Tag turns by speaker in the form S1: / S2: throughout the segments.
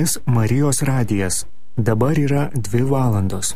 S1: jumis Marijos radijas. Dabar yra 2 valandos.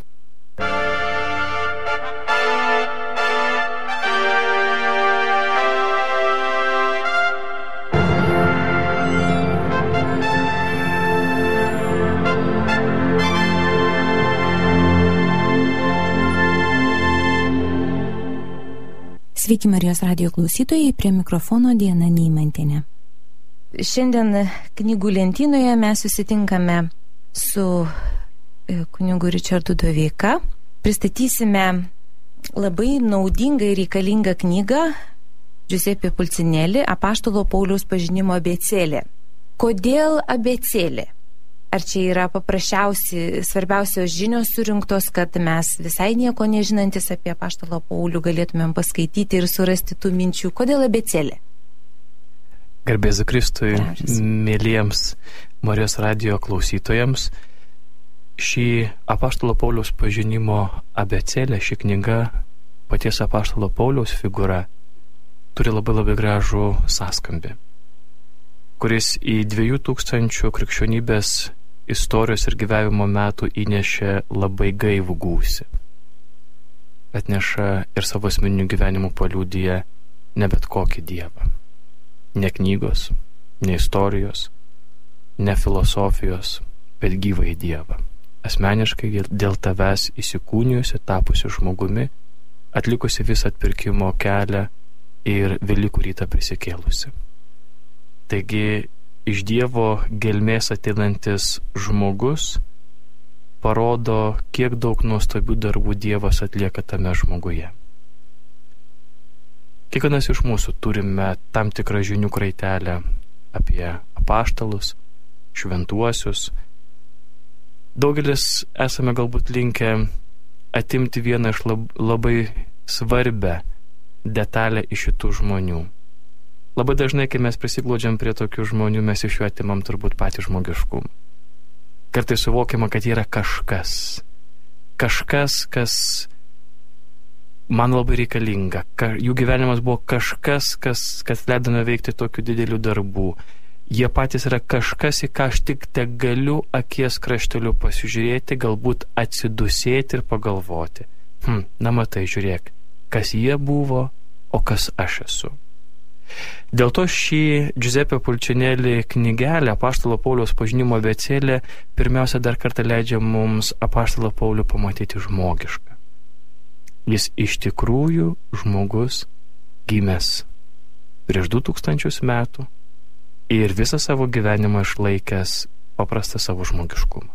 S2: Sveiki Marijos radijo klausytojai, prie mikrofono Diana Neimantienė. Šiandien knygų lentynoje mes susitinkame su kunigu Ričardu Doveika. Pristatysime labai naudingą ir reikalingą knygą Giuseppe Pulcinelli Apaštalo Pauliaus pažinimo abėcėlė. Kodėl abėcėlė? Ar čia yra svarbiausios žinios surinktos, kad mes visai nieko nežinantis apie Apaštalą Paulių galėtumėm paskaityti ir surasti tų minčių? Kodėl abėcėlė?
S3: Garbėzu Kristui, mėlyjams Marijos radijo klausytojams, šį Apaštalo Pauliaus pažinimo abėcėlė, ši knyga, paties Apaštalo Pauliaus figūra, turi labai gražų sąskambį, kuris į 2000 krikščionybės istorijos ir gyvenimo metų įnešė labai gaivų gūsį. Atneša ir savo asmeninių gyvenimų paliudyje ne bet kokį dievą. Ne knygos, ne istorijos, ne filosofijos, bet gyvąjį dievą. Asmeniškai dėl tavęs įsikūnijusi, tapusi žmogumi, atlikusi visą atpirkimo kelią ir Velykų rytą prisikėlusi. Taigi, iš Dievo gelmės ateinantis žmogus parodo, kiek daug nuostabių darbų Dievas atlieka tame žmoguje. Kiekvienas iš mūsų turime tam tikrą žinių kraitelę apie apaštalus, šventuosius. Daugelis esame galbūt linkę atimti vieną iš labai svarbę detalę iš šitų žmonių. Labai dažnai, kai mes prisiglaudžiam prie tokių žmonių, mes iš jų atimam turbūt patį žmogiškumą. Kartais suvokiama, kad yra kažkas, kas man labai reikalinga. Jų gyvenimas buvo kažkas, kas leido nuveikti tokių didelių darbų. Jie patys yra kažkas, į ką aš tik te galiu akies krašteliu pasižiūrėti, galbūt atsidusėti ir pagalvoti. Na matai, žiūrėk, kas jie buvo, o kas aš esu. Dėl to šį Giuseppe Pulcinelli knygelę Apaštalo Pauliaus pažinimo abėcėlė pirmiausia dar kartą leidžia mums Apaštalą Paulių pamatyti žmogišką. Jis iš tikrųjų žmogus gimęs prieš 2000 metų ir visą savo gyvenimą išlaikęs paprastą savo žmogiškumą.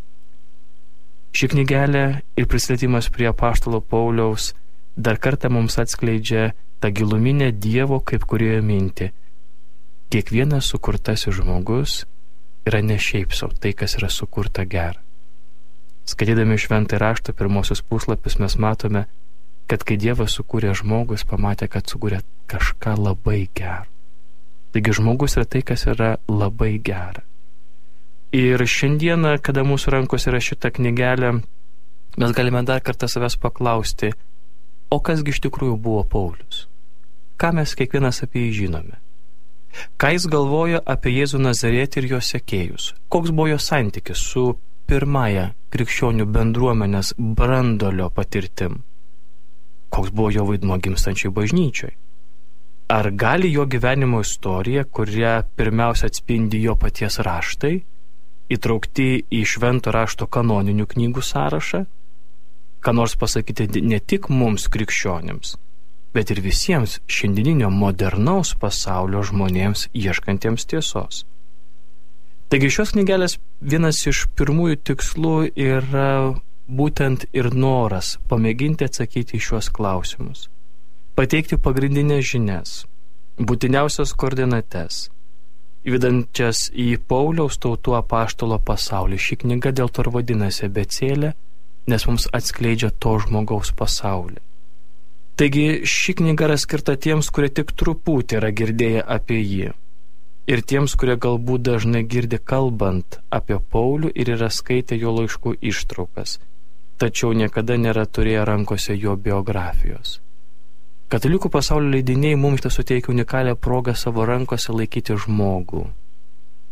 S3: Ši knygelė ir pristatymas prie Apaštalo Pauliaus dar kartą mums atskleidžia tą giluminę Dievo kaip kūrėjo mintį. Kiekvienas sukurtasis žmogus yra ne šiaip sau tai, kas yra sukurta gera. Skaitydami Šventąjį raštą pirmosius puslapius mes matome, kad kai Dievas sukūrė žmogus, pamatė, kad sukūrė kažką labai gero. Taigi žmogus yra tai, kas yra labai gera. Ir šiandieną, kada mūsų rankos yra šita knygelė, mes galime dar kartą savęs paklausti, o kasgi iš tikrųjų buvo Paulius? Ką mes kiekvienas apie jį žinome? Ką jis galvojo apie Jėzų Nazarėtį ir jo sekėjus? Koks buvo jo santykis su pirmąja krikščionių bendruomenės branduolio patirtim? Koks buvo jo vaidmuo gimstančiai bažnyčiai? Ar gali jo gyvenimo istorija, kurią pirmiausia atspindi jo paties raštai, įtraukti į švento rašto kanoninių knygų sąrašą, ką nors pasakyti ne tik mums krikščionims, bet ir visiems šiandieninio modernaus pasaulio žmonėms ieškantiems tiesos. Taigi šios knygelės vienas iš pirmųjų tikslų yra būtent ir noras pamėginti atsakyti į šios klausimus, pateikti pagrindinės žinias, būtiniausias koordinates, įvedančias į Pauliaus tautų apaštalo pasaulį. Ši knyga dėl to ir vadinasi abėcėlė, nes mums atskleidžia to žmogaus pasaulį. Taigi ši knyga yra skirta tiems, kurie tik truputį yra girdėję apie jį, ir tiems, kurie galbūt dažnai girdi kalbant apie Paulių ir yra skaitę jo laiškų ištraukas, tačiau niekada nėra turėję rankose jo biografijos. Katalikų pasaulio leidiniai mums suteikia unikalią progą savo rankose laikyti žmogų,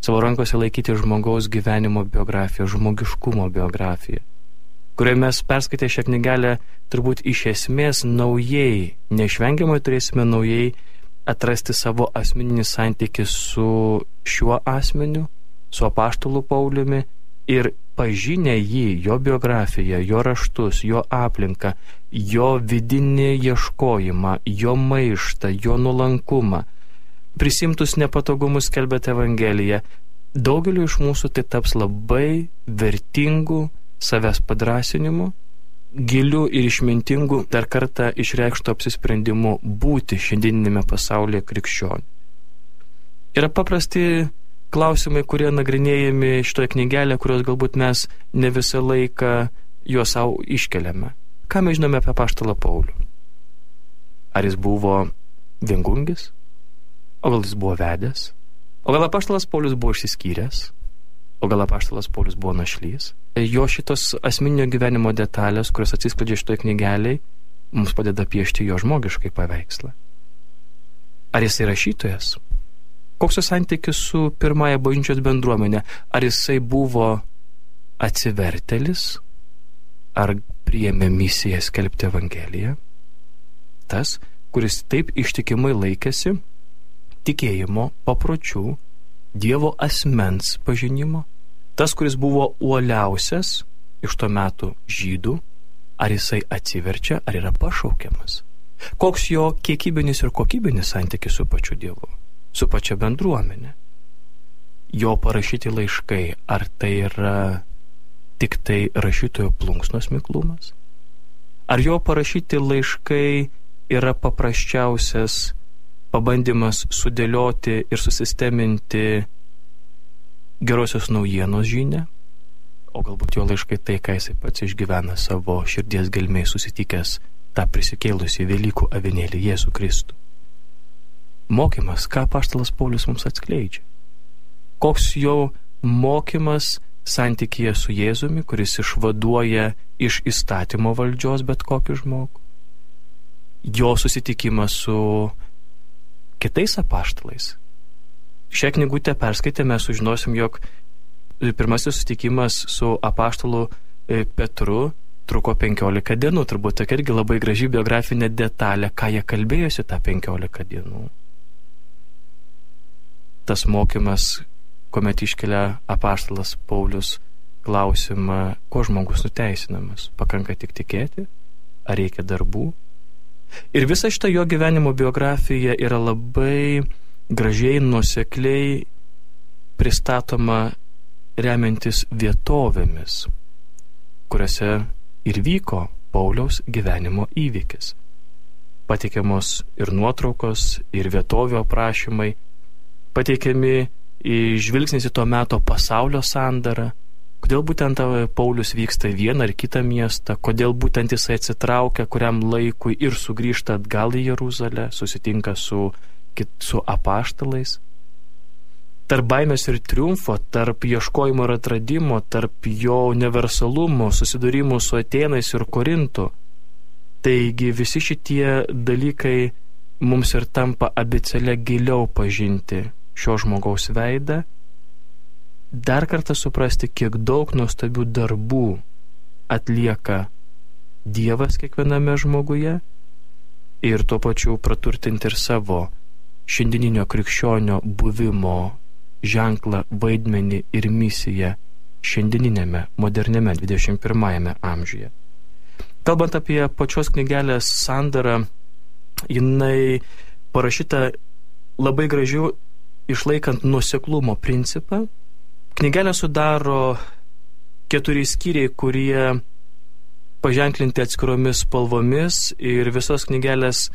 S3: savo rankose laikyti žmogaus gyvenimo biografiją, žmogiškumo biografiją, kurioje mes perskaitę šią knygelę turbūt iš esmės naujai, neišvengiamai turėsime naujai atrasti savo asmeninį santykį su šiuo asmeniu, su apaštalu Pauliumi ir pažinę jį, jo biografiją, jo raštus, jo aplinką, jo vidinį ieškojimą, jo maištą, jo nuolankumą, prisimtus nepatogumus skelbiant Evangeliją, daugeliu iš mūsų tai taps labai vertingų savęs padrąsinimu, giliu ir išmintingu dar kartą išreikštų apsisprendimu būti šiandieninėme pasaulyje krikščioniu. Yra paprasti klausimai, kurie nagrinėjami šitoje knygelėje, kurios galbūt mes ne visą laiką juos savo iškeliame. Ką mes žinome apie apaštalą Paulių? Ar jis buvo viengungis? O gal jis buvo vedęs? O gal apaštalas Paulius buvo išsiskyręs? O gal apaštalas Paulius buvo našlys? Jo šitos asmeninio gyvenimo detalės, kurios atsiskleidžia šitoje knygelėje, mums padeda piešti jo žmogiškai paveikslą. Ar jisai rašytojas? Koks jo santykis su pirmąja bažnyčios bendruomenė? Ar jisai buvo atsivertėlis? Ar priėmė misiją skelbti Evangeliją? Tas, kuris taip ištikimai laikėsi tikėjimo, papročių, Dievo asmens pažinimo, tas, kuris buvo uoliausias iš to metų žydų, ar jisai atsiverčia, ar yra pašaukiamas? Koks jo kiekybinis ir kokybinis santykis su pačiu Dievu, su pačia bendruomenė? Jo parašyti laiškai, ar tai yra tik tai rašytojo plunksnos miklumas? Ar jo parašyti laiškai yra paprasčiausias pabandymas sudėlioti ir susisteminti gerosios naujienos žinią? O galbūt jo laiškai tai, ką jisai pats išgyvena savo širdies gelmėje susitikęs tą prisikėlusį Velykų avinėlį Jėzų Kristų? Mokymas, ką apaštalas Paulius mums atskleidžia? Koks jo mokymas santykyje su Jėzumi, kuris išvaduoja iš įstatymo valdžios bet kokį žmogų? Jo susitikimas su kitais apaštalais. Šią knygutę perskaitę mes sužinosim, jog pirmasis susitikimas su apaštalu Petru truko 15 dienų. Turbūt tokia irgi labai graži biografinė detalė, ką jie kalbėjosi tą 15 dienų. Tas mokymas, kuomet iškelia apaštalas Paulius klausimą, kuo žmogus nuteisinamas? Pakanka tik tikėti? Ar reikia darbų? Ir visa šita jo gyvenimo biografija yra labai gražiai, nuosekliai pristatoma remiantis vietovėmis, kuriuose ir vyko Pauliaus gyvenimo įvykis. Pateikiamos ir nuotraukos, ir vietovių aprašymai, pateikiami žvilgsnis į to meto pasaulio sandarą, kodėl būtent Paulius vyksta į vieną ar kitą miestą, kodėl būtent jisai atsitraukia kuriam laikui ir sugrįžta atgal į Jeruzalę, susitinka su apaštalais. Tarp baimės ir triumfo, tarp ieškojimo ir atradimo, tarp jo universalumo, susidūrimų su Atėnais ir Korintu. Taigi visi šitie dalykai mums ir tampa abėcėle giliau pažinti šio žmogaus veidą, dar kartą suprasti, kiek daug nuostabių darbų atlieka Dievas kiekviename žmoguje ir tuo pačiu praturtinti ir savo šiandieninio krikščionio buvimo ženklą, vaidmenį ir misiją šiandieninėme, moderniame 21 amžiuje. Kalbant apie pačios knygelės sandarą, jinai parašyta labai gražiu, išlaikant nuoseklumo principą. Knygelę sudaro 4 skyriai, kurie paženklinti atskiromis spalvomis ir visos knygelės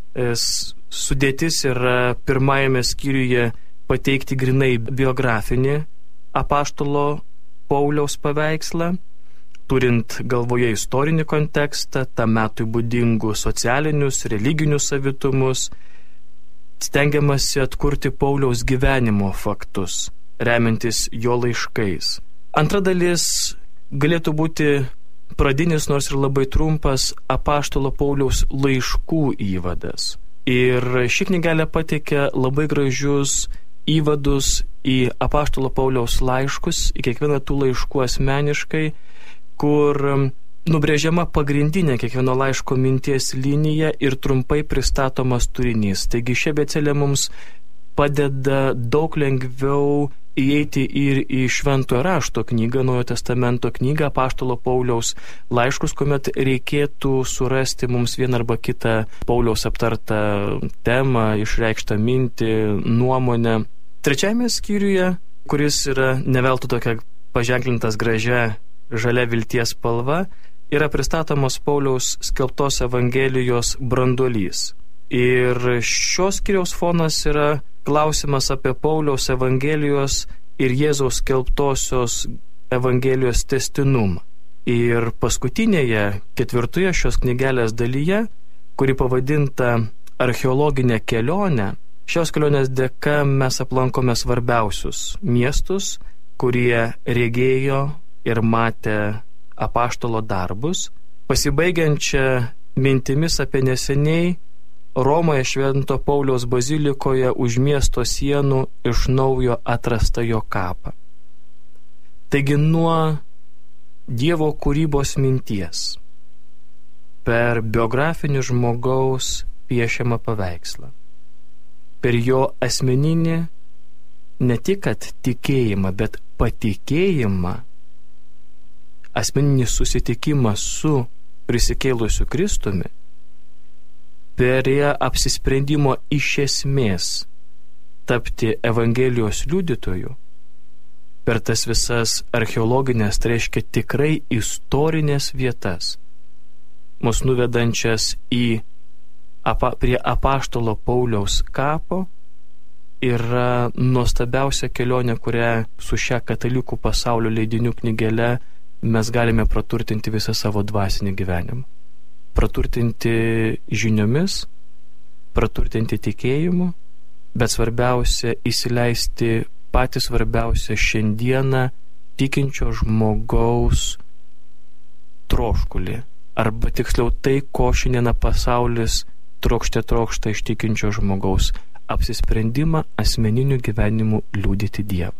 S3: sudėtis yra pirmajame skyriuje pateikti grinai biografinį apaštalo Pauliaus paveikslą, turint galvoje istorinį kontekstą, tam metui būdingus socialinius, religinius savitumus, stengiamasi atkurti Pauliaus gyvenimo faktus, remiantis jo laiškais. Antra dalis galėtų būti pradinis, nors ir labai trumpas, apaštalo Pauliaus laiškų įvadas. Ir ši knygelė pateikia labai gražius įvadus į apaštalo Pauliaus laiškus, į kiekvieną tų laiškų asmeniškai, kur nubrėžiama pagrindinė kiekvieno laiško minties linija ir trumpai pristatomas turinys. Taigi ši abėcėlė mums padeda daug lengviau įeiti ir į Šventojo rašto knygą, Naujojo testamento knygą, apaštalo Pauliaus laiškus, kuomet reikėtų surasti mums vieną arba kitą Pauliaus aptartą temą, išreikštą mintį, nuomonę. Trečiajame skyriuje, kuris yra neveltui tokia paženklintas gražia žalia vilties spalva, yra pristatomos Pauliaus skelbtos Evangelijos branduolys. Ir šios skyriaus fonas yra klausimas apie Pauliaus Evangelijos ir Jėzaus skelbtosios Evangelijos testinumą. Ir paskutinėje, 4 šios knygelės dalyje, kuri pavadinta Archeologinė kelionė, šios kelionės dėka mes aplankome svarbiausius miestus, kurie regėjo ir matė apaštalo darbus, pasibaigiančią mintimis apie neseniai Romoje Švento Pauliaus bazilikoje už miesto sienų iš naujo atrastą jo kapą. Taigi nuo Dievo kūrybos minties per biografinį žmogaus piešiamą paveikslą, per jo asmeninį ne tik kad tikėjimą, bet patikėjimą, asmeninį susitikimą su prisikėlusiu Kristumi, per apsisprendimo iš esmės tapti Evangelijos liudytoju, per tas visas archeologinės, tai reiškia tikrai istorinės vietas, mus nuvedančias prie apaštalo Pauliaus kapo, yra nuostabiausia kelionė, kurią su šia katalikų pasaulio leidinių knygele mes galime praturtinti visą savo dvasinį gyvenimą. Praturtinti žiniomis, praturtinti tikėjimu, bet svarbiausia įsileisti patį svarbiausią šiandieną tikinčio žmogaus troškulį, arba tiksliau tai, ko šiandieną pasaulis trokšta iš tikinčio žmogaus, apsisprendimą asmeniniu gyvenimu liudyti Dievą.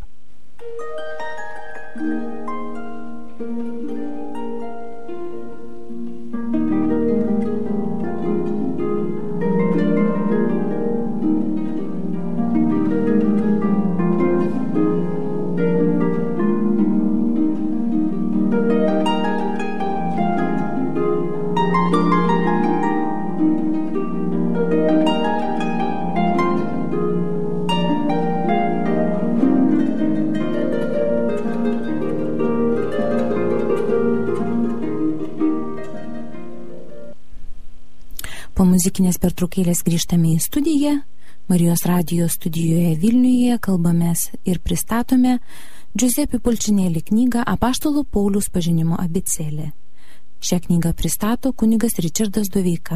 S2: Po muzikinės pertraukėlės grįžtame į studiją. Marijos radijo studijoje Vilniuje kalbamės ir pristatome Giuseppe Pulcinelli knygą Apaštalo Pauliaus pažinimo abėcėlė. Šią knygą pristato kunigas Ričardas Doveika.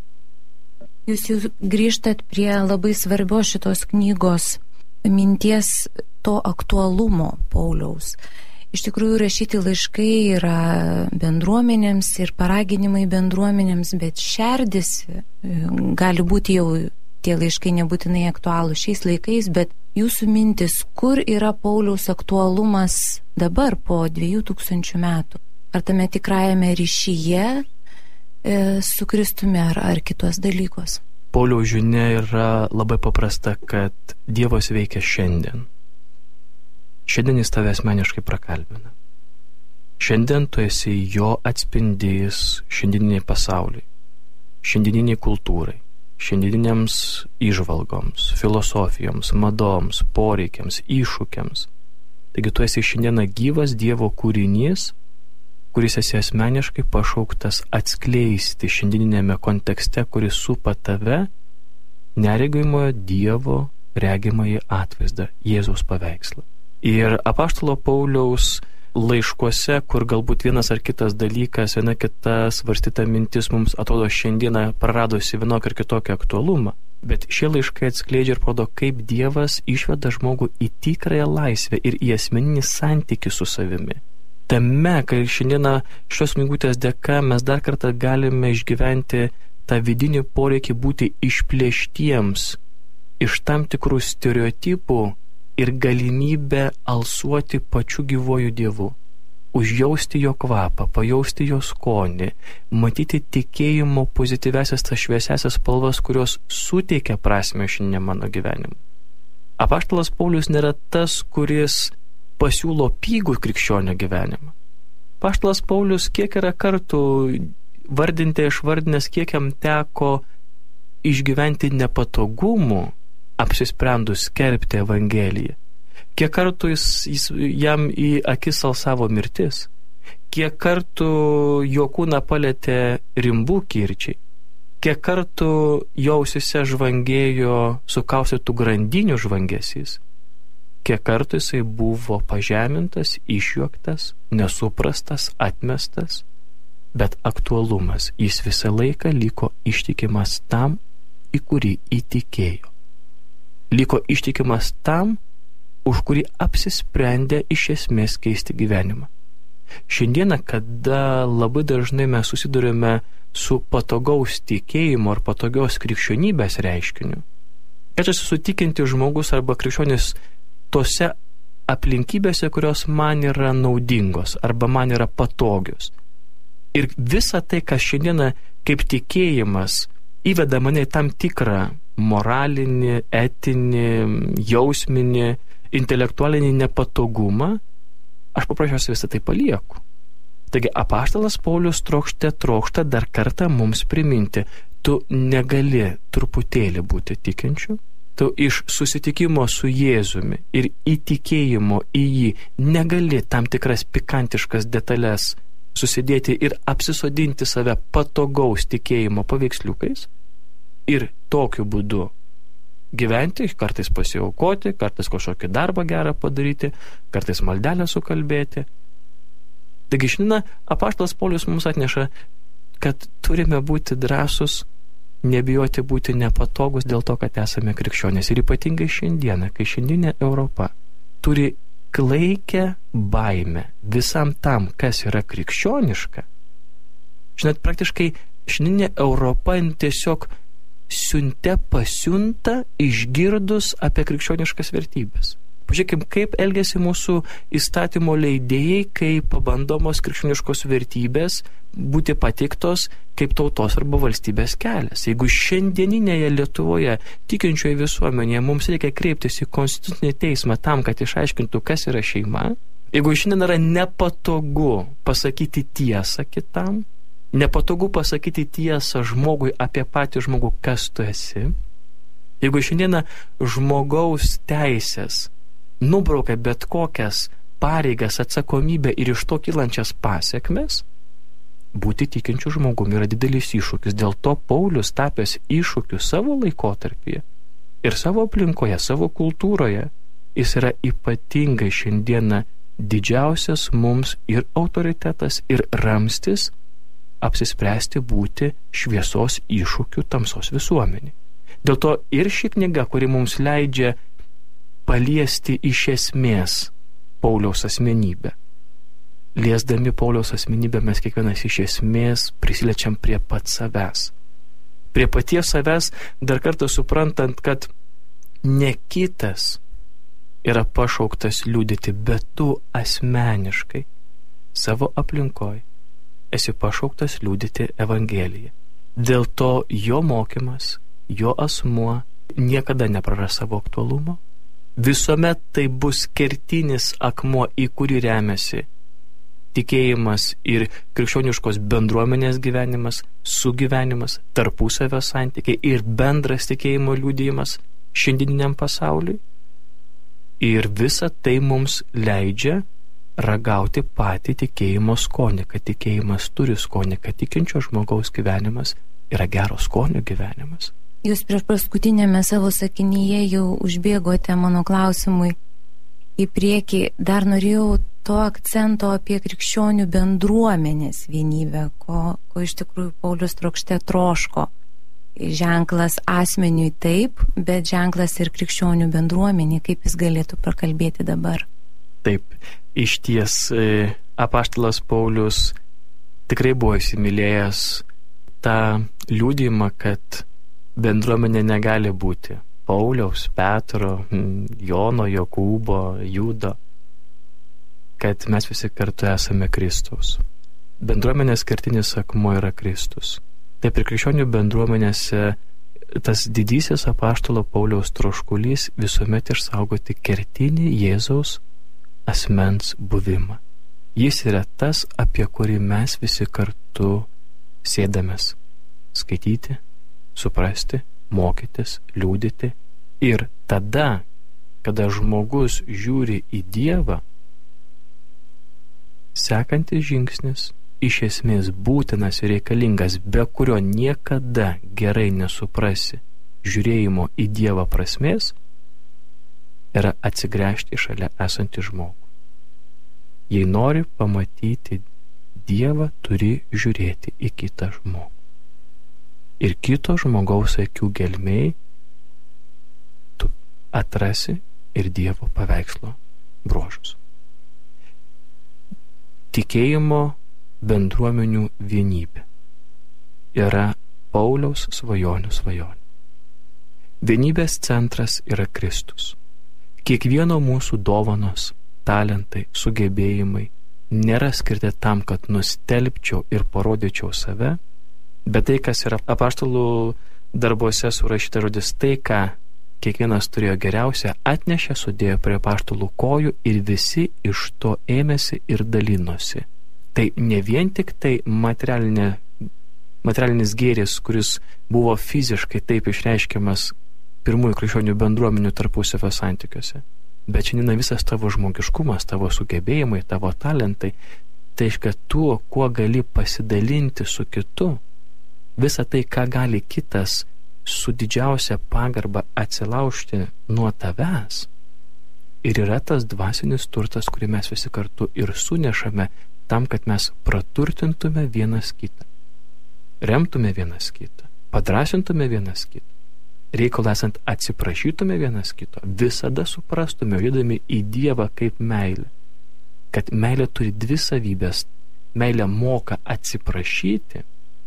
S2: Jūs jau grįžtat prie labai svarbios šitos knygos minties, to aktualumo Pauliaus. Iš tikrųjų, rašyti laiškai yra bendruomenėms ir paraginimai bendruomenėms, bet šerdisi, gali būti jau tie laiškai nebūtinai aktualūs šiais laikais, bet jūsų mintis, kur yra Pauliaus aktualumas dabar po 2000 metų? Ar tame tikrajame ryšyje su Kristumi ar kitos dalykos?
S3: Pauliaus žinia yra labai paprasta, kad Dievas veikia šiandien. Šiandien jis tave asmeniškai prakalbina. Šiandien tu esi jo atspindys šiandieniniai pasauliai, šiandieniniai kultūrai, šiandieniniams įžvalgoms, filosofijoms, madoms, poreikiams, iššūkiams. Taigi tu esi šiandieną gyvas Dievo kūrinys, kuris esi asmeniškai pašauktas atskleisti šiandieninėme kontekste, kuris supa tave, neregimojo Dievo regimąjį atvaizdą, Jėzaus paveikslą. Ir apaštalo Pauliaus laiškuose, kur galbūt vienas ar kitas dalykas, viena kita svarstyta mintis mums atrodo šiandieną praradusi vienokį ar kitokį aktualumą, bet šie laiškai atskleidžia ir parodo, kaip Dievas išveda žmogų į tikrąją laisvę ir į asmeninį santykį su savimi. Tame, kai šiandieną šios knygutės dėka mes dar kartą galime išgyventi tą vidinį poreikį būti išplėštiems iš tam tikrų stereotipų ir galimybę alsuoti pačiu gyvuoju Dievu, užjausti jo kvapą, pajausti jo skonį, matyti tikėjimo pozityvesias tas šviesiasias spalvas, kurios suteikia prasmę šiandien mano gyvenimui. Apaštalas Paulius nėra tas, kuris pasiūlo pigų krikščionio gyvenimą. Apaštalas Paulius kiek yra kartų vardinti išvardinęs, kiek jam teko išgyventi nepatogumų, apsisprendus skelbti Evangeliją. Kiek kartų jam į akis alsavo mirtis, kiek kartų jo kūną palėtė rimbų kirčiai, kiek kartų jo ausyse žvangėjo sukaustytų grandinių žvangesys, kiek kartų jisai buvo pažemintas, išjuoktas, nesuprastas, atmestas, bet aktualumas jis visą laiką liko ištikimas tam, į kurį įtikėjo. Liko ištikimas tam, už kurį apsisprendė iš esmės keisti gyvenimą. Šiandieną, kada labai dažnai mes susidurime su patogaus tikėjimo ar patogios krikščionybės reiškiniu, kad aš esu tikinti žmogus arba krikščionis tose aplinkybėse, kurios man yra naudingos arba man yra patogios. Ir visa tai, kas šiandieną kaip tikėjimas įveda mane į tam tikrą moralinį, etinį, jausminį, intelektualinį nepatogumą, aš paprasčiausiai visą tai palieku. Taigi apaštalas Paulius trokšta dar kartą mums priminti, tu negali truputėlį būti tikinčiu, tu iš susitikimo su Jėzumi ir įtikėjimo į jį negali tam tikras pikantiškas detalės susidėti ir apsisodinti save patogaus tikėjimo paveiksliukais ir tokiu būdu gyventi, kartais pasiaukoti, kartais kažkokį darbą gerą padaryti, kartais maldelę sukalbėti. Taigi šiandien apaštalas Paulius mums atneša, kad turime būti drąsus, nebijoti būti nepatogus dėl to, kad esame krikščionys. Ir ypatingai šiandieną, kai šiandienė Europa turi klaikę baimę visam tam, kas yra krikščioniška. Žinot, praktiškai šiandieninė Europa tiesiog pasiunta išgirdus apie krikščioniškas vertybės. Pažiūrėkime, kaip elgiasi mūsų įstatymo leidėjai, kai pabandomos krikščioniškos vertybės būti pateiktos kaip tautos arba valstybės kelias. Jeigu šiandieninėje Lietuvoje tikinčioje visuomenėje mums reikia kreiptis į konstitucinį teismą tam, kad išaiškintų, kas yra šeima, jeigu šiandien yra nepatogu pasakyti tiesą kitam, nepatogu pasakyti tiesą žmogui apie patį žmogų, kas tu esi, jeigu šiandieną žmogaus teisės nubraukia bet kokias pareigas, atsakomybę ir iš to kylančias pasiekmes, būti tikinčių žmogumi yra didelis iššūkis. Dėl to Paulius tapęs iššūkiu savo laikotarpyje ir savo aplinkoje, savo kultūroje, jis yra ypatingai šiandieną didžiausias mums ir autoritetas, ir ramstis apsispręsti būti šviesos iššūkių tamsos visuomenį. Dėl to ir ši knyga, kuri mums leidžia paliesti iš esmės Pauliaus asmenybę. Liesdami Pauliaus asmenybę mes kiekvienas iš esmės prisiliečiam prie pats savęs. Prie paties savęs, dar kartą suprantant, kad ne kitas yra pašauktas liudyti, bet tu asmeniškai savo aplinkoj esi pašauktas liudyti Evangeliją. Dėl to jo mokymas, jo asmuo niekada nepraras savo aktualumo. Visuomet tai bus kertinis akmuo, į kurį remiasi tikėjimas ir krikščioniškos bendruomenės gyvenimas, sugyvenimas, tarpusavio santykiai ir bendras tikėjimo liudijimas šiandieniniam pasauliui. Ir visa tai mums leidžia ragauti patį tikėjimo skonį, kad tikėjimas turi skonį, kad tikinčio žmogaus gyvenimas yra gero skonio gyvenimas.
S2: Jūs prieš paskutinėme savo sakinyje jau užbėgote mano klausimui į priekį. Dar norėjau to akcento apie krikščionių bendruomenės vienybę, ko iš tikrųjų Paulius trokšte troško. Ženklas asmeniui taip, bet ženklas ir krikščionių bendruomenė, kaip jis galėtų prakalbėti dabar.
S3: Taip, iš ties apaštalas Paulius tikrai buvo įsimylėjęs tą liudijimą, kad bendruomenė negali būti Pauliaus, Petro, Jono, Jokūbo, Judo, kad mes visi kartu esame Kristaus. Bendruomenės kertinis akmuo yra Kristus. Taip ir krikščionių bendruomenėse tas didysis apaštalo Pauliaus troškulys visuomet išsaugoti kertinį Jėzaus asmens buvimą. Jis yra tas, apie kurį mes visi kartu sėdamės skaityti, suprasti, mokytis, liūdyti. Ir tada, kada žmogus žiūri į Dievą, sekantis žingsnis, iš esmės būtinas ir reikalingas, be kurio niekada gerai nesuprasi žiūrėjimo į Dievą prasmės, yra atsigręžti šalia esantį žmogų. Jei nori pamatyti Dievą, turi žiūrėti į kitą žmogų. Ir kito žmogaus akių gelmėj tu atrasi ir Dievo paveikslo bruožus. Tikėjimo bendruomenių vienybė yra Pauliaus svajonių svajonė. Vienybės centras yra Kristus. Kiekvieno mūsų dovanos, talentai, sugebėjimai nėra skirti tam, kad nustelbčiau ir parodyčiau save, bet tai, kas yra apaštalų darbuose surašyta žodis, tai, ką kiekvienas turėjo geriausia, atnešė, sudėjo prie apaštalų kojų ir visi iš to ėmėsi ir dalinosi. Tai ne vien tik tai materialinis gėris, kuris buvo fiziškai taip išreiškiamas pirmųjų krikščionių bendruomenių tarpusavio santykiuose, bet šiandien visas tavo žmogiškumas, tavo sugebėjimai, tavo talentai, tai reiškia tuo, kuo gali pasidalinti su kitu, visa tai, ką gali kitas su didžiausia pagarba atsilaužti nuo tavęs, ir yra tas dvasinis turtas, kurį mes visi kartu ir sunešame tam, kad mes praturtintume vienas kitą, remtume vienas kitą, padrasintume vienas kitą, reikalą esant atsiprašytume vienas kito, visada suprastume, judami į Dievą kaip meilę, kad meilė turi dvi savybės. Meilė moka atsiprašyti,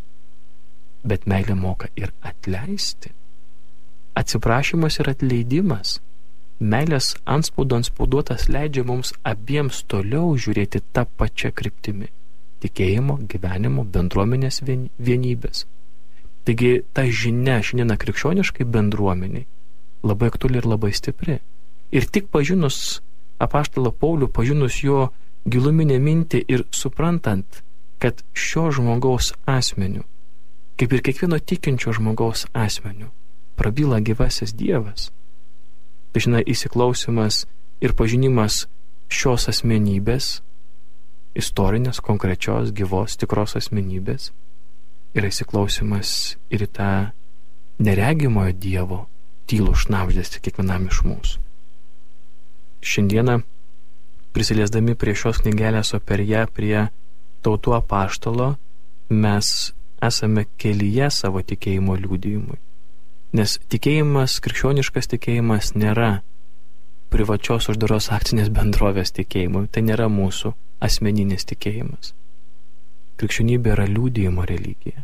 S3: bet meilė moka ir atleisti. Atsiprašymas ir atleidimas, meilės antspauduotas leidžia mums abiems toliau žiūrėti tą pačią kryptimį – tikėjimo, gyvenimo, bendruomenės vienybės. Taigi ta žinia šiandieną krikščioniškai bendruomeniai labai aktuali ir labai stipri. Ir tik pažinus apaštalą Paulių, pažinus jo giluminę mintį ir suprantant, kad šio žmogaus asmeniu, kaip ir kiekvieno tikinčio žmogaus asmeniu, prabyla gyvasis Dievas. Tai žinai, įsiklausimas ir pažinimas šios asmenybės, istorinės, konkrečios, gyvos, tikros asmenybės, yra įsiklausimas ir į tą neregimojo Dievo tylų šnabždesį kiekvienam iš mūsų. Šiandieną, prisiliesdami prie šios knygelės, o per ją prie tautų apaštalo, mes esame kelyje savo tikėjimo liudijimui. Nes tikėjimas, krikščioniškas tikėjimas nėra privačios uždaros akcinės bendrovės tikėjimui, tai nėra mūsų asmeninis tikėjimas. Krikščionybė yra liudijimo religija.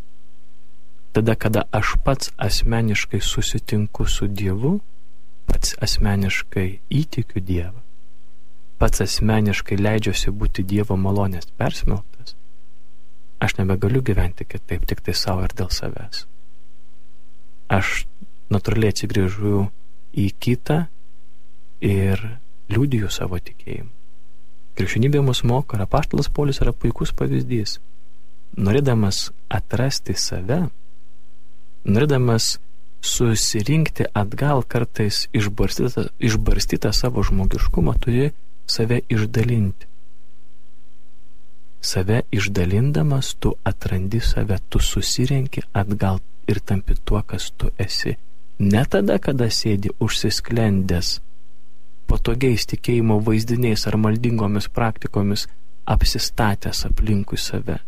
S3: Tada, kada aš pats asmeniškai susitinku su Dievu, pats asmeniškai įtikiu Dievą, pats asmeniškai leidžiuosi būti Dievo malonės persmelktas, aš nebegaliu gyventi kitaip, tik tai savo ir dėl savęs. Aš natūraliai atsigrįžu į kitą ir liudiju savo tikėjimą. Krikščionybė mus moko, ir apaštalas Paulius yra puikus pavyzdys. Norėdamas atrasti save, norėdamas susirinkti atgal kartais išbarstytą savo žmogiškumą, turi save išdalinti. Save išdalindamas tu atrandi save, tu susirenki atgal ir tampi tuo, kas tu esi. Ne tada, kada sėdi užsisklendęs patogiais tikėjimo vaizdiniais ar maldingomis praktikomis, apsistatęs aplinkui save.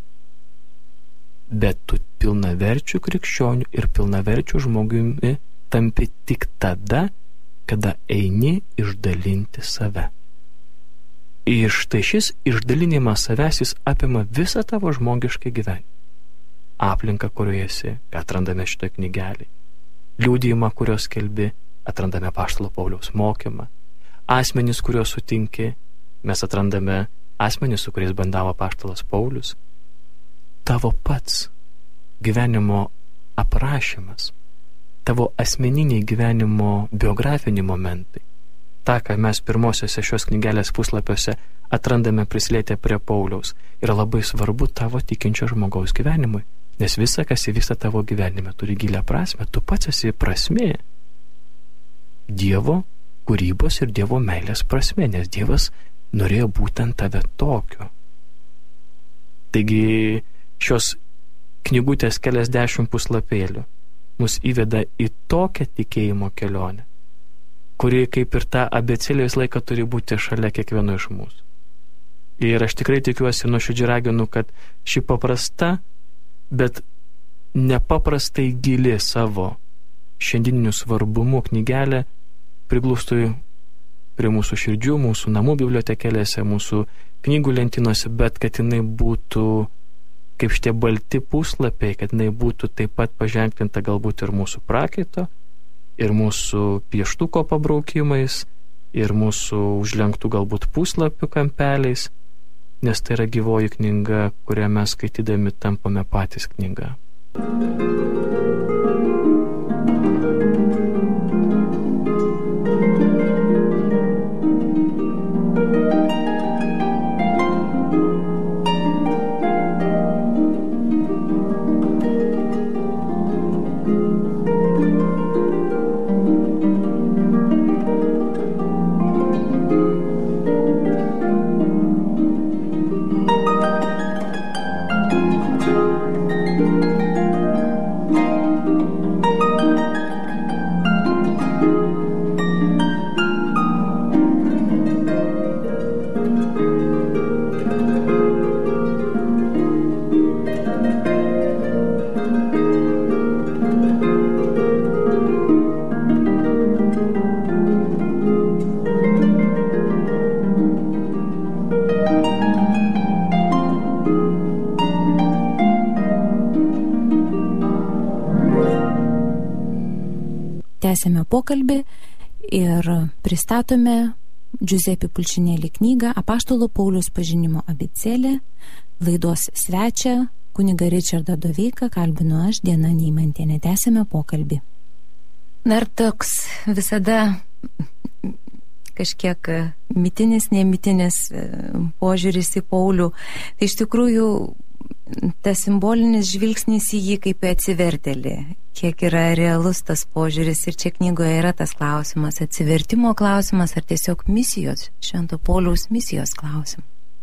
S3: Bet tu pilnaverčių krikščionių ir pilnaverčių žmogumi tampi tik tada, kada eini išdalinti save. Ir štai šis išdalinimas savęs, jis apima visą tavo žmogišką gyvenimą. Aplinką, kurioje esi, ką atrandame šitoje knygelėje. liudijimą, kurios skelbi, atrandame apaštalo Pauliaus mokymą. Asmenys, kuriuos sutinki, mes atrandame asmenys, su kuriais bendavo apaštalas Paulius. Tavo pats gyvenimo aprašymas, tavo asmeniniai gyvenimo biografiniai momentai, tą, ką mes pirmosiuose šios knygelės puslapiuose atrandame prisilietę prie Pauliaus, yra labai svarbu tavo tikinčio žmogaus gyvenimui, nes visa, kas įvyksta tavo gyvenime, turi gilią prasme, tu pats esi prasmė. Dievo kūrybos ir Dievo meilės prasmė, nes Dievas norėjo būtent tave tokio. Taigi šios knygutės keliasdešimt puslapėlių mus įveda į tokią tikėjimo kelionę, kuri kaip ir ta abėcėlė visą laiką turi būti šalia kiekvieno iš mūsų. Ir aš tikrai tikiuosi, nuoširdžiai raginu, kad ši paprasta, bet nepaprastai gili savo šiandieniniu svarbumu knygelė priglūstų prie mūsų širdžių, mūsų namų bibliotekėlėse, mūsų knygų lentynose, bet kad jinai būtų kaip šitie balti puslapiai, kad jinai būtų taip pat paženklinta galbūt ir mūsų prakaito, ir mūsų pieštuko pabraukimais, ir mūsų užlenktų galbūt puslapių kampeliais, nes tai yra gyvoji knyga, kurią mes skaitydami tampame patys knyga.
S2: Tęsėme pokalbį ir pristatome Giuseppe Pulcinelli knygą Apaštalo Pauliaus pažinimo abėcėlė. Laidos svečią kunigą Ričardą Doveiką kalbinu aš, Diana Neimantienė. Tęsėme pokalbį. Dar toks visada kažkiek mitinis, nemitinis požiūris į Paulių. Tai iš tikrųjų tas simbolinis žvilgsnis į jį kaip į atsivertėlį. Kiek yra realus tas požiūris ir čia knygoje yra tas klausimas, atsivertimo klausimas ar tiesiog misijos, Švento Pauliaus misijos klausimas.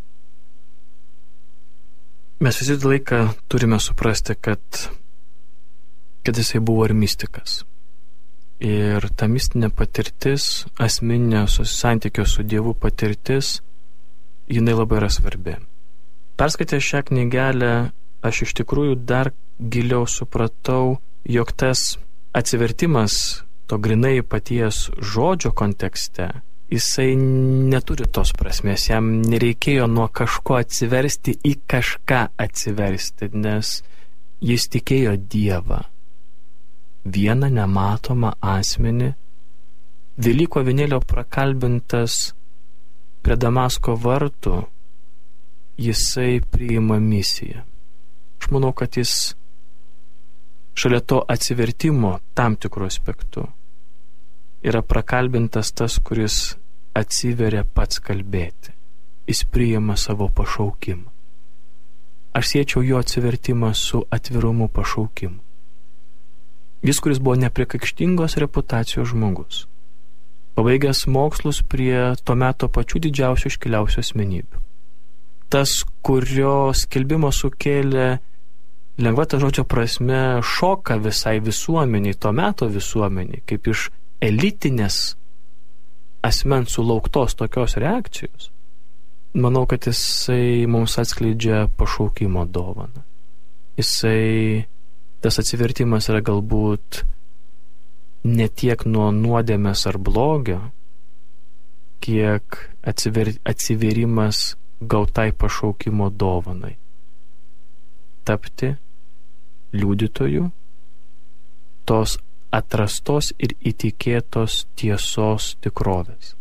S3: Mes visi laiką turime suprasti, kad jisai buvo ir mistikas. Ir ta mistinė patirtis, asmeninė santykio su Dievu patirtis, jinai labai yra svarbi. Perskaitę šią knygelę, aš iš tikrųjų dar giliau supratau, jog tas atsivertimas to grinai paties žodžio kontekste, jisai neturi tos prasmės, jam nereikėjo nuo kažko atsiversti į kažką atsiversti, nes jis tikėjo Dievą, vieną nematomą asmenį, Velyko avinėlio prakalbintas prie Damasko vartų, jisai priima misiją. Aš manau, kad jis šalia to atsivertimo tam tikrų aspektų yra prakalbintas tas, kuris atsiveria pats kalbėti. Jis priima savo pašaukimą. Aš siečiau jo atsivertimą su atvirumu pašaukimu. Jis, kuris buvo nepriekaištingos reputacijos žmogus, pabaigęs mokslus prie to meto pačių didžiausių iškiliausių asmenybių. Tas, kurio skelbimo sukėlė lengva ta žodžio prasme šoką visai visuomeniai, to meto visuomeniai, kaip iš elitinės asmens sulauktos tokios reakcijos. Manau, kad jisai mums atskleidžia pašaukimo dovaną. Jisai, tas atsivertimas yra galbūt ne tiek nuo nuodėmės ar blogio, kiek atsiverimas gautai pašaukimo dovanai. Tapti liudytoju atrastos ir įtikėtos tiesos tikrovės.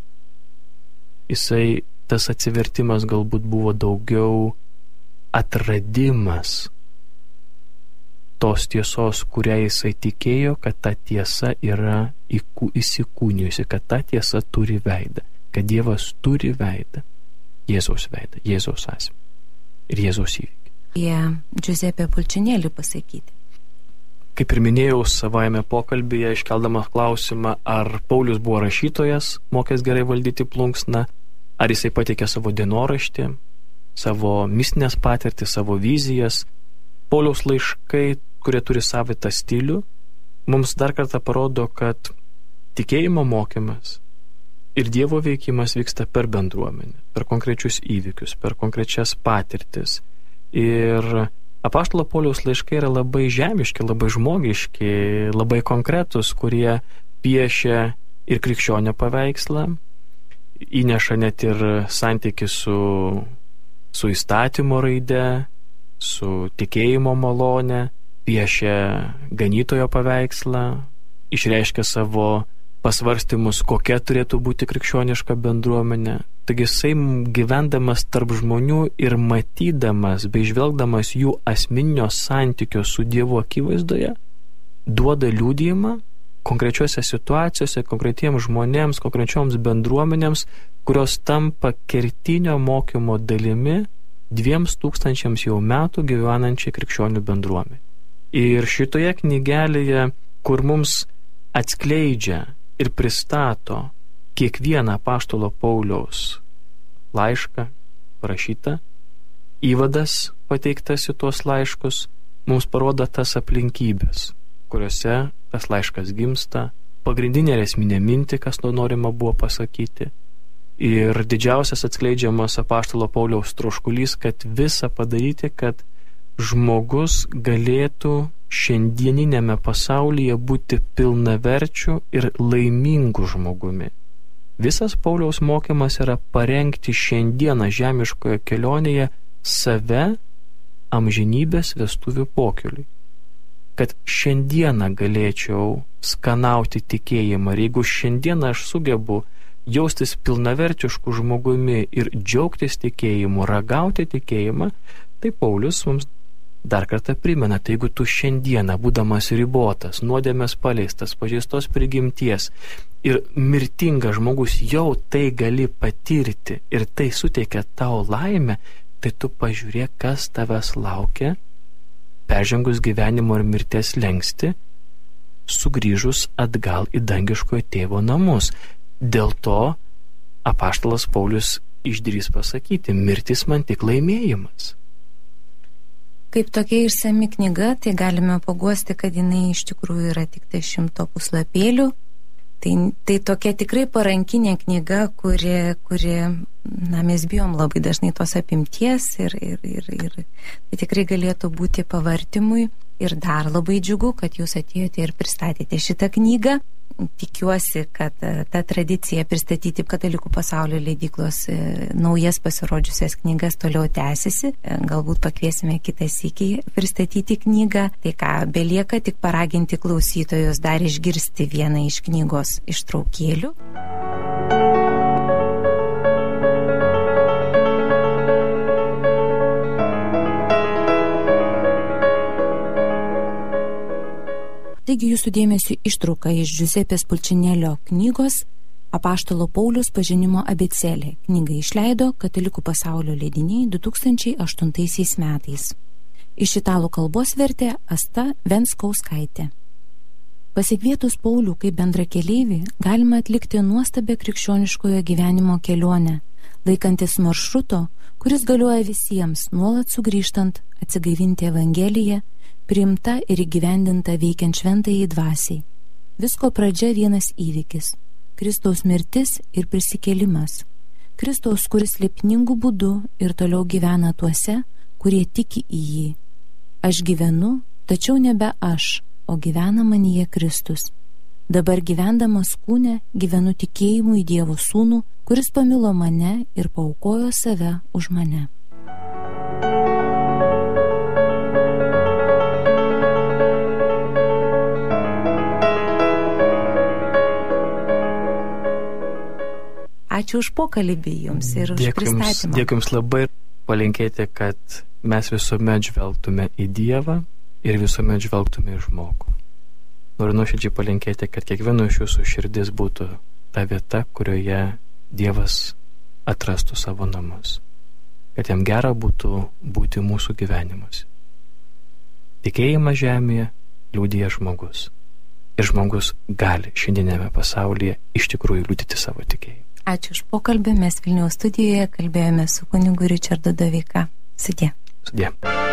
S3: Jisai, tas atsivertimas galbūt buvo daugiau atradimas tos tiesos, kurią jisai tikėjo, kad ta tiesa yra įsikūnijusi, kad ta tiesa turi veidą, kad Dievas turi veidą, Jėzaus asmenį ir Jėzaus įvykį.
S2: Jie Giuseppe Pulcinelli pasakyti.
S3: Kaip ir minėjau savajame pokalbyje, iškeldamas klausimą, ar Paulius buvo rašytojas, mokęs gerai valdyti plunksną, ar jisai pateikė savo dienoraštį, savo mistinės patirtį, savo vizijas. Pauliaus laiškai, kurie turi savitą stilių, mums dar kartą parodo, kad tikėjimo mokymas ir Dievo veikimas vyksta per bendruomenę, per konkrečius įvykius, per konkrečias patirtis. Ir apaštalo Pauliaus laiškai yra labai žemiški, labai žmogiški, labai konkretus, kurie piešia ir krikščionio paveikslą, įneša net ir santykį su įstatymo raide, su tikėjimo malone, piešia ganytojo paveikslą, išreiškia savo pasvarstymus, kokia turėtų būti krikščioniška bendruomenė. Taigi jisai gyvendamas tarp žmonių ir matydamas bei žvelgdamas jų asmeninio santykio su Dievu akivaizdoje, duoda liudijimą konkrečiose situacijose, konkretiems žmonėms, konkrečioms bendruomenėms, kurios tampa kertinio mokymo dalimi 2000 jau metų gyvenančiai krikščionių bendruomenė. Ir šitoje knygelėje, kur mums atskleidžia ir pristato kiekvieną apaštalo Pauliaus laišką parašytą, įvadas pateiktas į tuos laiškus, mums parodo tas aplinkybės, kuriuose tas laiškas gimsta, pagrindinė ir esminė mintį, kas to norima buvo pasakyti. Ir didžiausias atskleidžiamas apaštalo Pauliaus troškulys, kad visą padaryti, kad žmogus galėtų šiandieninėme pasaulyje būti pilnaverčiu ir laimingu žmogumi. Visas Pauliaus mokymas yra parengti šiandieną žemiškoje kelionėje save amžinybės vestuvių pokyliui. Kad šiandieną galėčiau skanauti tikėjimą ir jeigu šiandieną aš sugebu jaustis pilnavertišku žmogumi ir džiaugtis tikėjimu, ragauti tikėjimą, tai Paulius mums dar kartą primena, tai jeigu tu šiandieną, būdamas ribotas, nuodėmės paleistas, pažeistos prigimties ir mirtingas žmogus jau tai gali patirti ir tai suteikia tau laimę, tai tu pažiūrėk, kas tavęs laukia, peržengus gyvenimo ir mirties lengsti, sugrįžus atgal į dangiškojo tėvo namus. Dėl to apaštalas Paulius išdrįs pasakyti, mirtis man tik laimėjimas.
S2: Kaip tokia išsami knyga, tai galime paguosti, kad jinai iš tikrųjų yra tik 100 puslapėlių. Tai tokia tikrai parankinė knyga, kuri mes bijom labai dažnai tos apimties ir tai tikrai galėtų būti pavartymui. Ir dar labai džiugu, kad jūs atėjote ir pristatėte šitą knygą. Tikiuosi, kad ta tradicija pristatyti Katalikų pasaulio leidyklos naujas pasirodžiusias knygas toliau tęsiasi. Galbūt pakviesime kitą sykį pristatyti knygą. Tai ką, belieka tik paraginti klausytojus dar išgirsti vieną iš knygos ištraukėlių. Taigi jūsų dėmesio ištrauka iš Giuseppės Pulcinelio knygos Apaštalo Pauliaus pažinimo abėcėlė. Knygą išleido Katalikų pasaulio leidiniai 2008 metais. Iš italų kalbos vertė Asta Venskauskaitė. Pasikvietus Paulių kaip bendrakeleivį galima atlikti nuostabią krikščioniškojo gyvenimo kelionę, laikantis maršruto, kuris galioja visiems, nuolat sugrįžtant atsigaivinti Evangeliją, priimta ir įgyvendinta veikiant šventajai dvasiai. Visko pradžia vienas įvykis – Kristaus mirtis ir prisikėlimas. Kristaus, kuris slėpiningų būdų ir toliau gyvena tuose, kurie tiki į jį. Aš gyvenu, tačiau nebe aš, o gyvena manyje Kristus. Dabar gyvendamas kūne gyvenu tikėjimu į Dievo sūnų, kuris pamilo mane ir paaukojo save už mane. Ačiū už pokalbį jums ir už pristatymą.
S3: Dėkui jums labai, palinkėti, kad mes visuomet žvelgtume į Dievą ir visuomet žvelgtume į žmogų. Noriu nuoširdžiai palinkėti, kad kiekvieno iš jūsų širdis būtų ta vieta, kurioje Dievas atrastų savo namus. Kad jam gera būtų būti mūsų gyvenimuose. Tikėjimą žemėje liudija žmogus. Ir žmogus gali šiandienėme pasaulyje iš tikrųjų liudyti savo tikėjimą.
S2: Ačiū už pokalbį. Mes Vilniaus studijoje kalbėjome su kunigu Ričardu Doveika. Sudie.
S3: Sudie.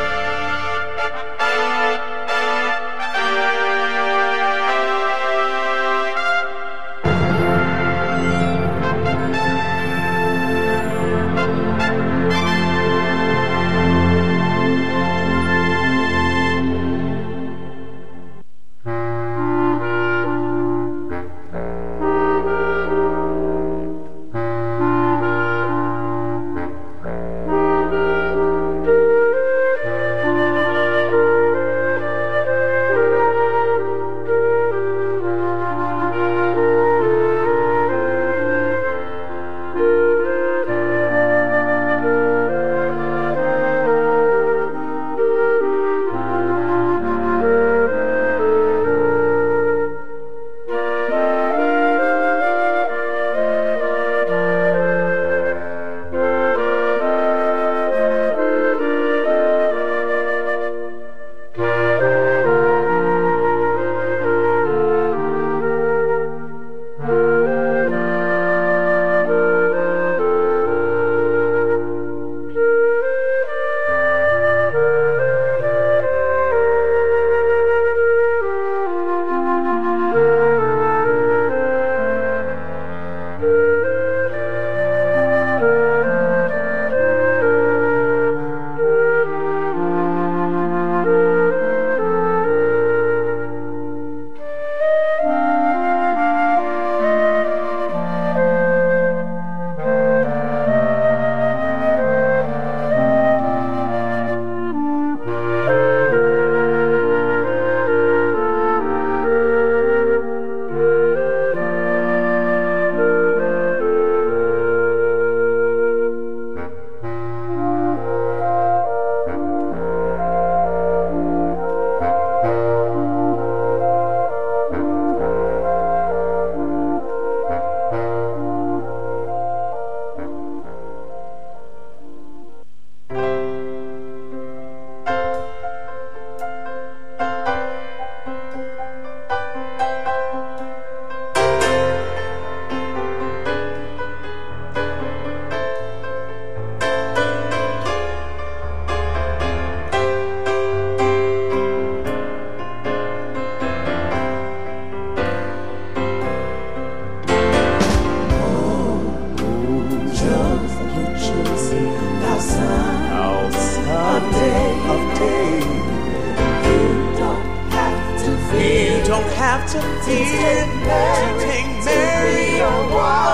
S4: have to fear to take Mary your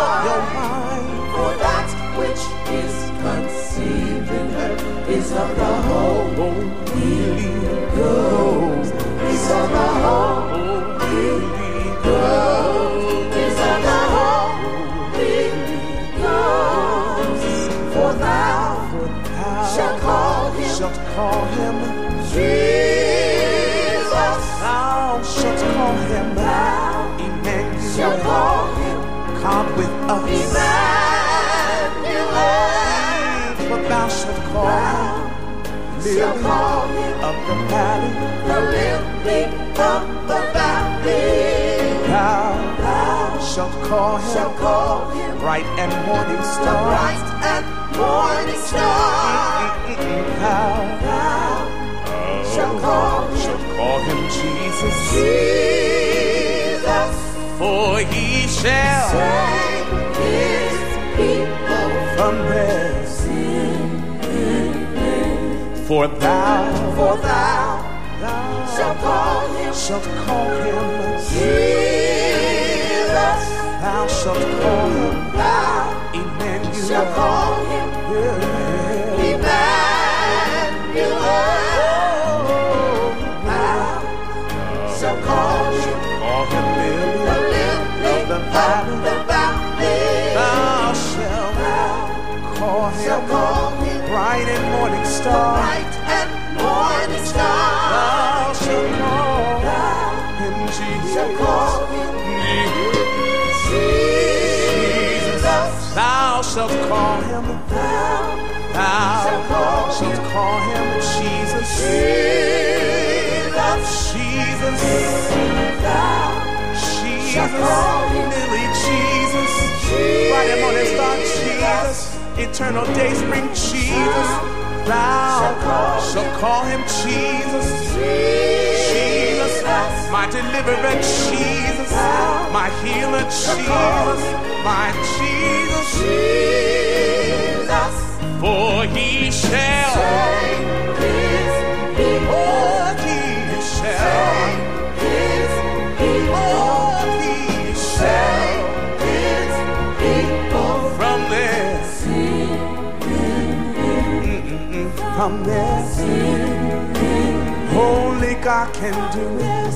S4: mind, for that which is conceived in her is of the Holy Ghost. Is of the Holy Ghost. Is of the Holy Ghost. For thou shalt call him Jesus. Thou shalt call him Emmanuel. Shalt call him God with us. Emmanuel. For thou shalt call Lily of the valley. The lily of the valley. Thou shalt call him bright and morning star. The bright and morning star. Thou shalt call him Jesus. Jesus. For he shall save his people from their sin. For thou shalt call him Jesus. Thou shalt call him Emmanuel. Shalt call him Emmanuel. Thou shalt call him Lily of the valley. Thou shall call him Jesus. Jesus. Lily Jesus. Friday morning star Jesus. Eternal day spring Jesus. Thou shall call him Jesus. Jesus. My deliverer Jesus. My healer Jesus. My Jesus. For he shall save his people. Oh, he shall save his people from their sin. From their sin. Only God can do it.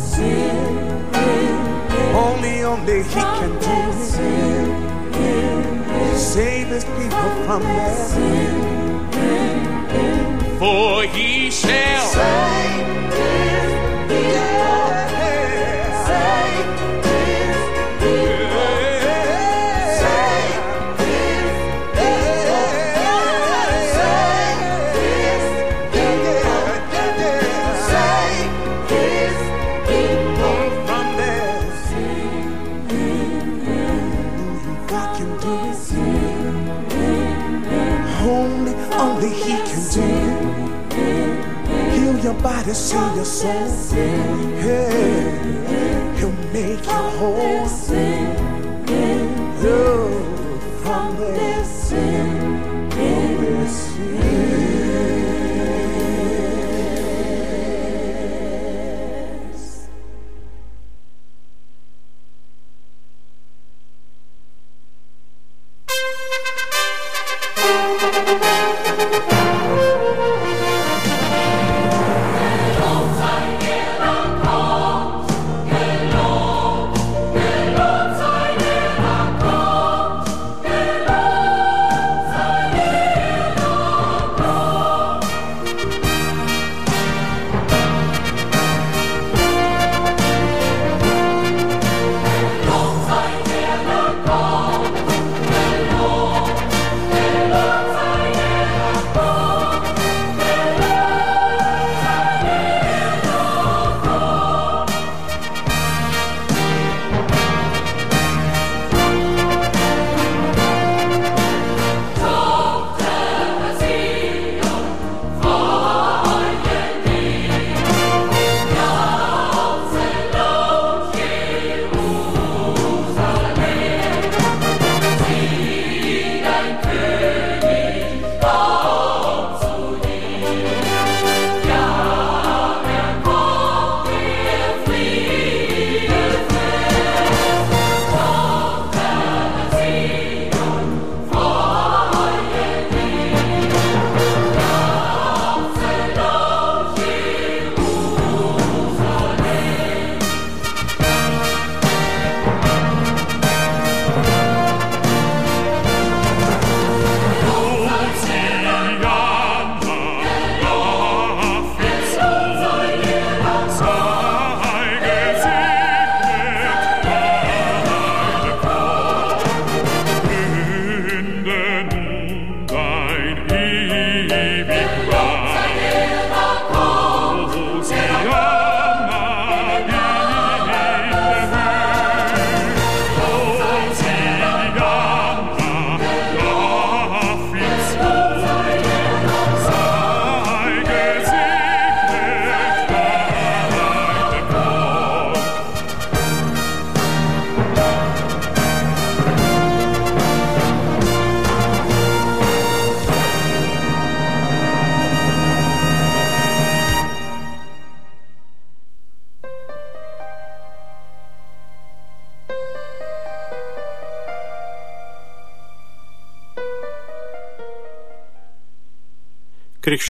S4: Only he can do it. Save his people from their sin. For he shall save his people. Save his people. Save his people. Save his people. Save his people from their sin. God can do it. Only he can do it. Heal your body, save your soul. Hey, he'll make you whole. Oh, from their sin.